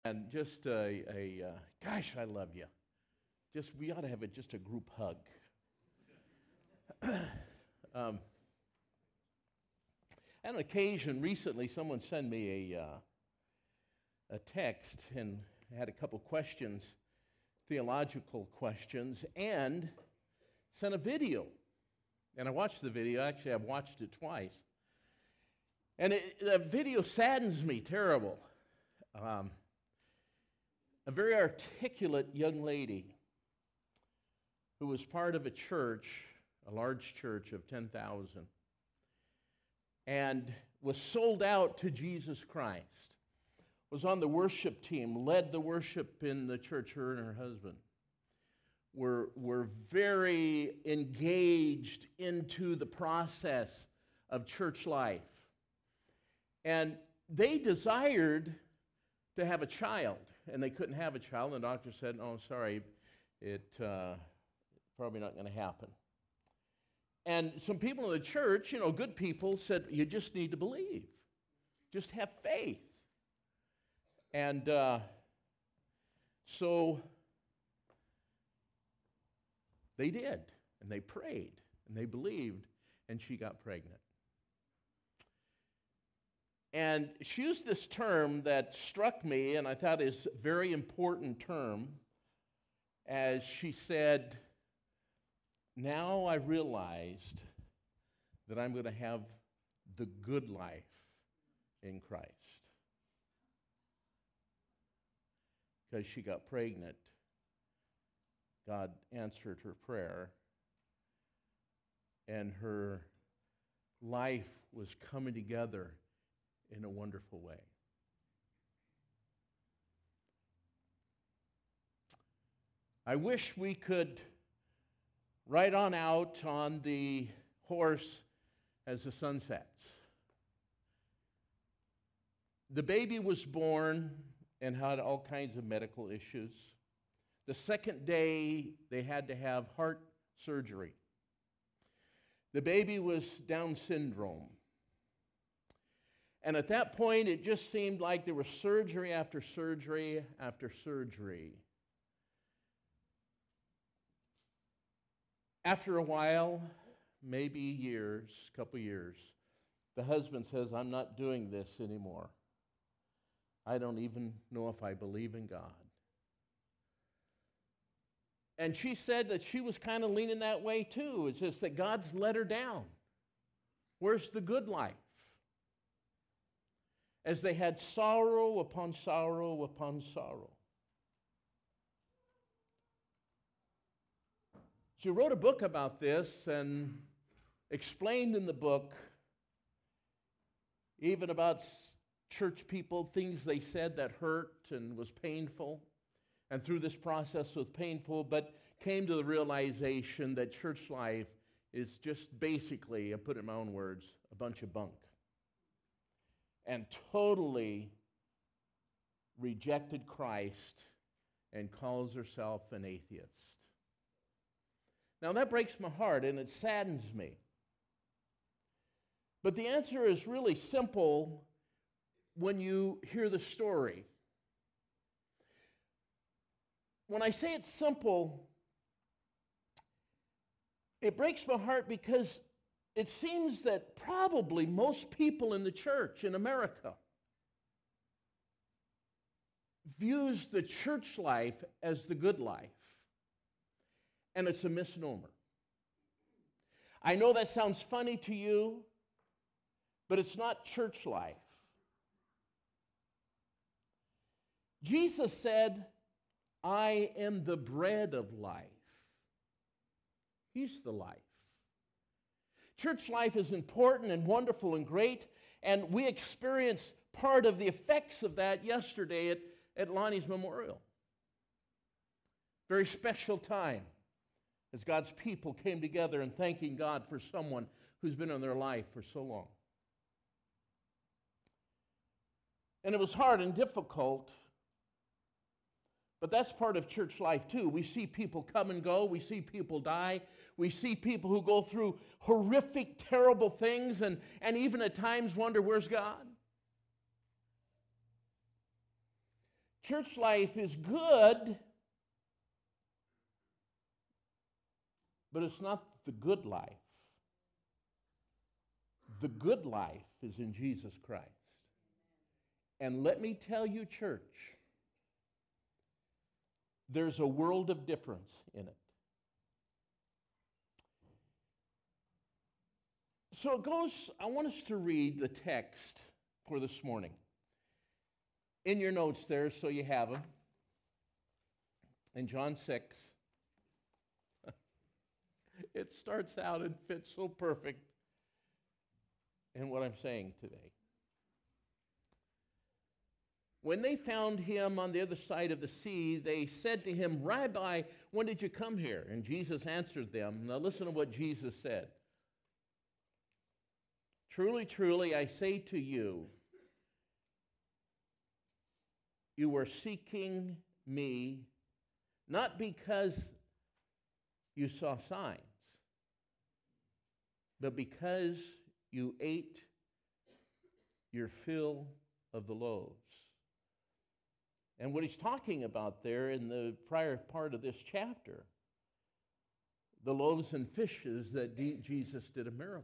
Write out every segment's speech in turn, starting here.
And just gosh, I love you. Just we ought to have just a group hug. um, on an occasion recently, someone sent me a text and had a couple questions, theological questions, and sent a video. And I watched the video. Actually, I've watched it twice. And the video saddens me terrible. A very articulate young lady who was part of a church, a large church of 10,000, and was sold out to Jesus Christ, was on the worship team, led the worship in the church, her and her husband, were very engaged into the process of church life. And they desired to have a child, and they couldn't have a child, and the doctor said, "Oh, sorry, it's probably not going to happen." And some people in the church, good people, said, "You just need to believe. Just have faith." And so they did, and they prayed, and they believed, and she got pregnant. And she used this term that struck me, and I thought is a very important term, as she said, "Now I realized that I'm going to have the good life in Christ." Because she got pregnant, God answered her prayer, and her life was coming together in a wonderful way. I wish we could ride on out on the horse as the sun sets. The baby was born and had all kinds of medical issues. The second day, they had to have heart surgery. The baby was Down syndrome. And at that point, it just seemed like there was surgery after surgery after surgery. After a while, maybe years, a couple years, the husband says, "I'm not doing this anymore. I don't even know if I believe in God." And she said that she was kind of leaning that way too. It's just that God's let her down. Where's the good life? As they had sorrow upon sorrow upon sorrow. She wrote a book about this and explained in the book even about church people, things they said that hurt and was painful. And through this process was painful, but came to the realization that church life is just basically, I put it in my own words, a bunch of bunk. And totally rejected Christ and calls herself an atheist. Now that breaks my heart and it saddens me. But the answer is really simple when you hear the story. When I say it's simple, it breaks my heart because it seems that probably most people in the church in America views the church life as the good life. And it's a misnomer. I know that sounds funny to you, but it's not church life. Jesus said, "I am the bread of life." He's the life. Church life is important and wonderful and great, and we experienced part of the effects of that yesterday at Lonnie's memorial. Very special time as God's people came together and thanking God for someone who's been in their life for so long. And it was hard and difficult, but that's part of church life too. We see people come and go. We see people die. We see people who go through horrific, terrible things and even at times wonder, where's God? Church life is good, but it's not the good life. The good life is in Jesus Christ. And let me tell you, church, there's a world of difference in it. So it goes, I want us to read the text for this morning. In your notes there, so you have them. In John 6, it starts out and fits so perfect in what I'm saying today. When they found him on the other side of the sea, they said to him, Rabbi, when did you come here? And Jesus answered them. Now listen to what Jesus said. Truly, truly, I say to you, you were seeking me not because you saw signs, but because you ate your fill of the loaves. And what he's talking about there in the prior part of this chapter, the loaves and fishes that Jesus did a miracle.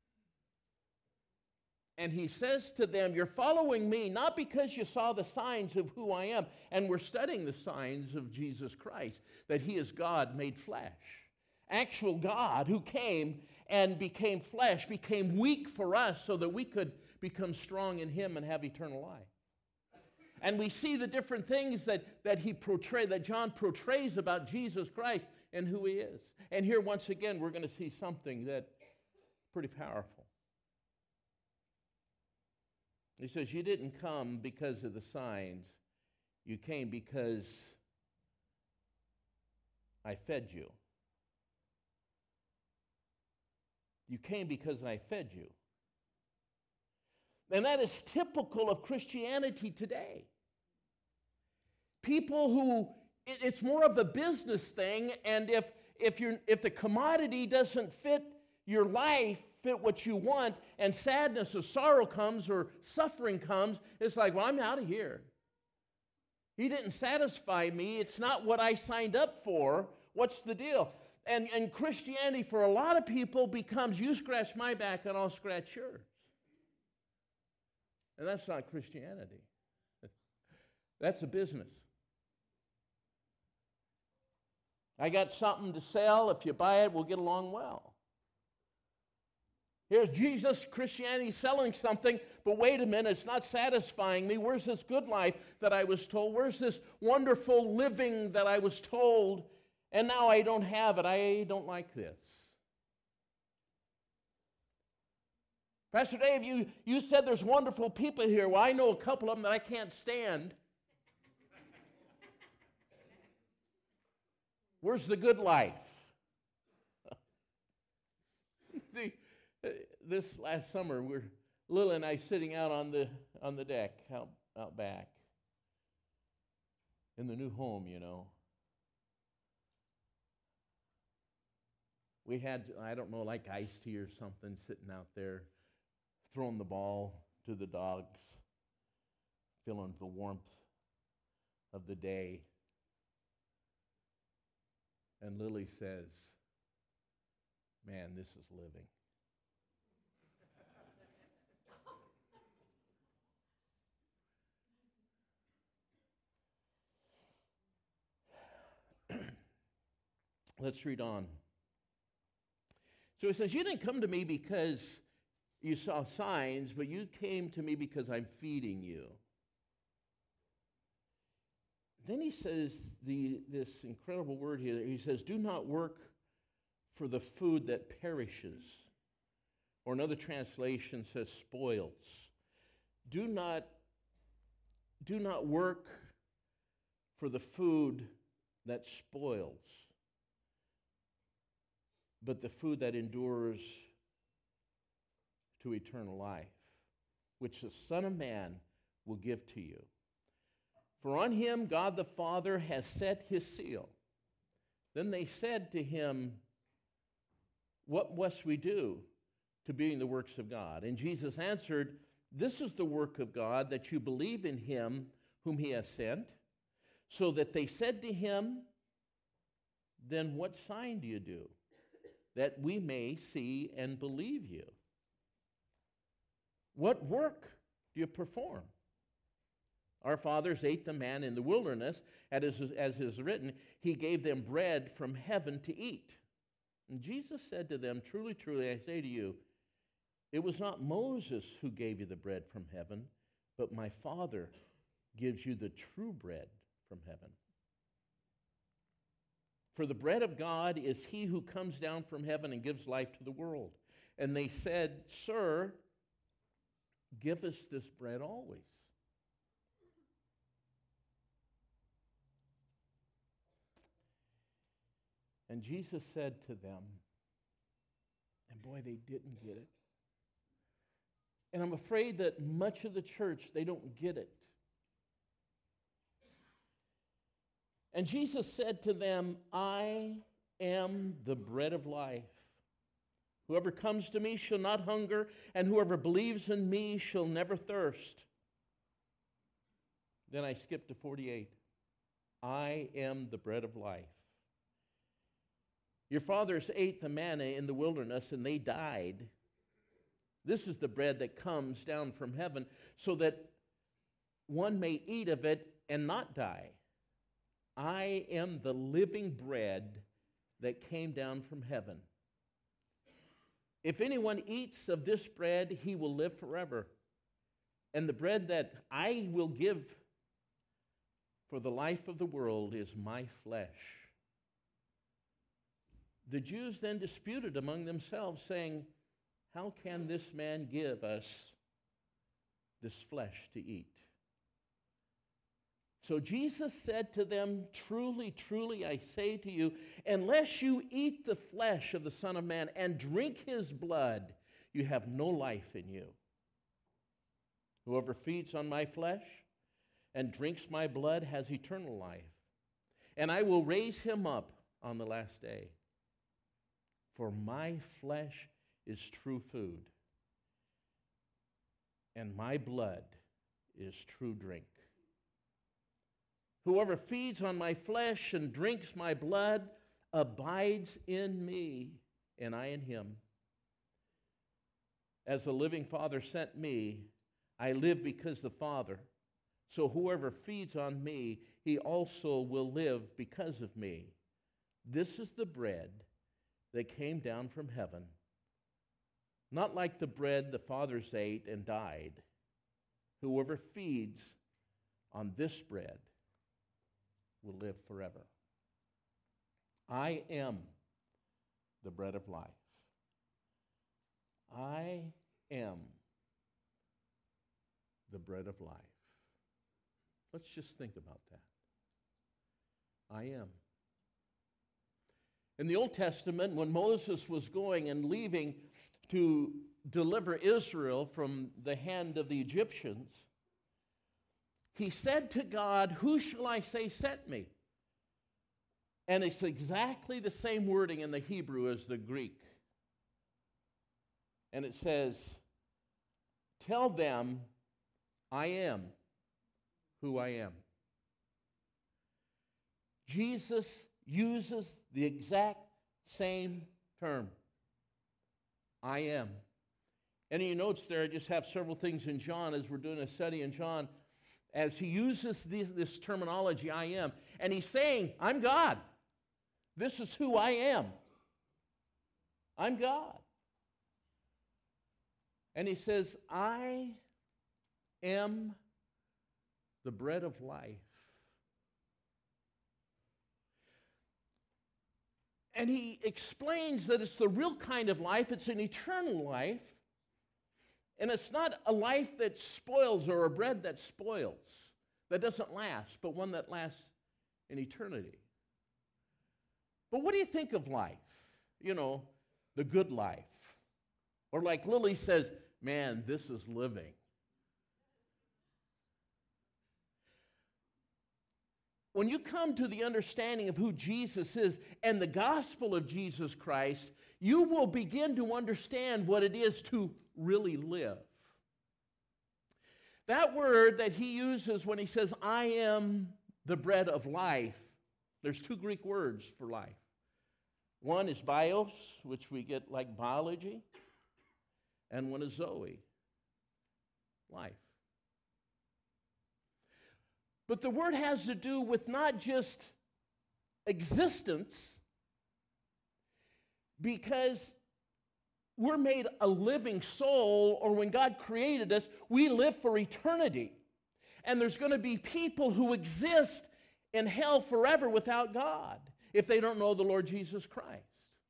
And he says to them, you're following me not because you saw the signs of who I am. And we're studying the signs of Jesus Christ, that he is God made flesh. Actual God who came and became flesh, became weak for us so that we could become strong in him and have eternal life. And we see the different things that John portrays about Jesus Christ and who he is. And here, once again, we're going to see something that's pretty powerful. He says, you didn't come because of the signs. You came because I fed you. You came because I fed you. And that is typical of Christianity today. People who, it's more of a business thing, and if the commodity doesn't fit your life, fit what you want, and sadness or sorrow comes or suffering comes, it's like, well, I'm out of here. He didn't satisfy me. It's not what I signed up for. What's the deal? And Christianity for a lot of people becomes, you scratch my back and I'll scratch yours. And that's not Christianity. That's a business. I got something to sell. If you buy it, we'll get along well. Here's Jesus, Christianity selling something, but wait a minute, it's not satisfying me. Where's this good life that I was told? Where's this wonderful living that I was told? And now I don't have it. I don't like this. Pastor Dave, you said there's wonderful people here. Well, I know a couple of them that I can't stand. Where's the good life? This last summer, Lily and I sitting out on the deck out back in the new home, you know. We had, I don't know, like iced tea or something sitting out there, throwing the ball to the dogs, feeling the warmth of the day. And Lily says, man, this is living. Let's read on. So he says, you didn't come to me because you saw signs, but you came to me because I'm feeding you. Then he says this incredible word here. He says, do not work for the food that perishes. Or another translation says spoils. Do not work for the food that spoils, but the food that endures to eternal life, which the Son of Man will give to you. For on him God the Father has set his seal. Then they said to him, what must we do to be in the works of God? And Jesus answered, this is the work of God, that you believe in him whom he has sent. So that they said to him, then what sign do you do, that we may see and believe you? What work do you perform? Our fathers ate the manna in the wilderness, as is written, he gave them bread from heaven to eat. And Jesus said to them, truly, truly, I say to you, it was not Moses who gave you the bread from heaven, but my Father gives you the true bread from heaven. For the bread of God is he who comes down from heaven and gives life to the world. And they said, Sir, give us this bread always. And Jesus said to them, and boy, they didn't get it. And I'm afraid that much of the church, they don't get it. And Jesus said to them, I am the bread of life. Whoever comes to me shall not hunger, and whoever believes in me shall never thirst. Then I skipped to 48. I am the bread of life. Your fathers ate the manna in the wilderness, and they died. This is the bread that comes down from heaven, so that one may eat of it and not die. I am the living bread that came down from heaven. If anyone eats of this bread, he will live forever. And the bread that I will give for the life of the world is my flesh. The Jews then disputed among themselves, saying, how can this man give us this flesh to eat? So Jesus said to them, truly, truly, I say to you, unless you eat the flesh of the Son of Man and drink his blood, you have no life in you. Whoever feeds on my flesh and drinks my blood has eternal life, and I will raise him up on the last day. For my flesh is true food, and my blood is true drink. Whoever feeds on my flesh and drinks my blood abides in me, and I in him. As the living Father sent me, I live because the Father. So whoever feeds on me, he also will live because of me. This is the bread that came down from heaven, not like the bread the fathers ate and died. Whoever feeds on this bread will live forever. I am the bread of life. I am the bread of life. Let's just think about that. I am. In the Old Testament, when Moses was going and leaving to deliver Israel from the hand of the Egyptians, he said to God, who shall I say sent me? And it's exactly the same wording in the Hebrew as the Greek. And it says, tell them I am who I am. Jesus uses the exact same term. I am. And in your notes there, I just have several things in John as we're doing a study in John, as he uses this terminology, I am. And he's saying, I'm God. This is who I am. I'm God. And he says, I am the bread of life. And he explains that it's the real kind of life. It's an eternal life. And it's not a life that spoils or a bread that spoils, that doesn't last, but one that lasts in eternity. But what do you think of life? You know, the good life. Or like Lily says, man, this is living. When you come to the understanding of who Jesus is and the gospel of Jesus Christ, you will begin to understand what it is to really live. That word that he uses when he says, I am the bread of life, there's two Greek words for life. One is bios, which we get like biology, and one is zoe, life. But the word has to do with not just existence, because we're made a living soul, or when God created us, we live for eternity. And there's going to be people who exist in hell forever without God if they don't know the Lord Jesus Christ.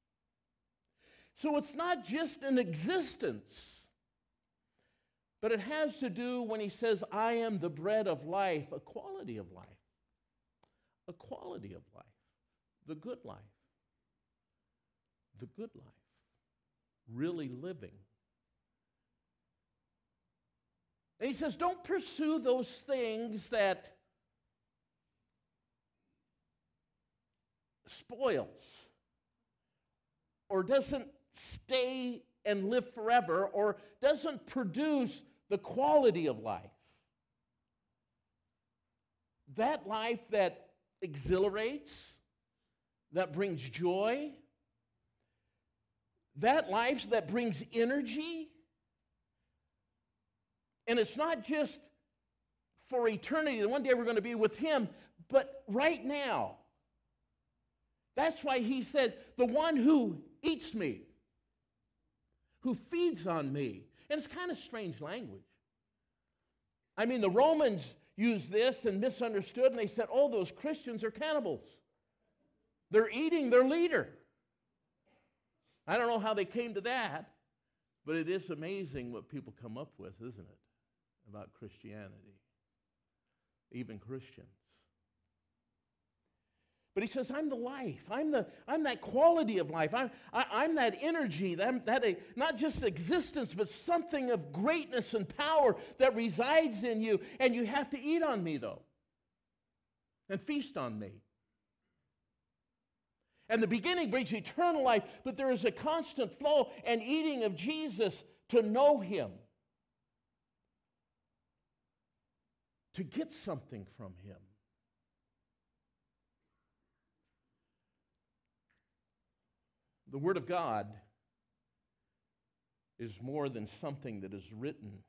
So it's not just an existence, but it has to do, when he says, I am the bread of life, a quality of life. A quality of life. The good life. The good life. Really living. And he says, don't pursue those things that spoils or doesn't stay and live forever or doesn't produce the quality of life. That life that exhilarates, that brings joy, that life that brings energy. And it's not just for eternity, one day we're going to be with him, but right now. That's why he says, the one who eats me, who feeds on me. And it's kind of strange language. I mean, the Romans used this and misunderstood, and they said, oh, those Christians are cannibals. They're eating their leader. I don't know how they came to that, but it is amazing what people come up with, isn't it, about Christianity, even Christians. But he says, I'm the life. I'm that quality of life. I'm that energy, not just existence, but something of greatness and power that resides in you. And you have to eat on me, though, and feast on me. And the beginning brings eternal life, but there is a constant flow and eating of Jesus to know him, to get something from him. The Word of God is more than something that is written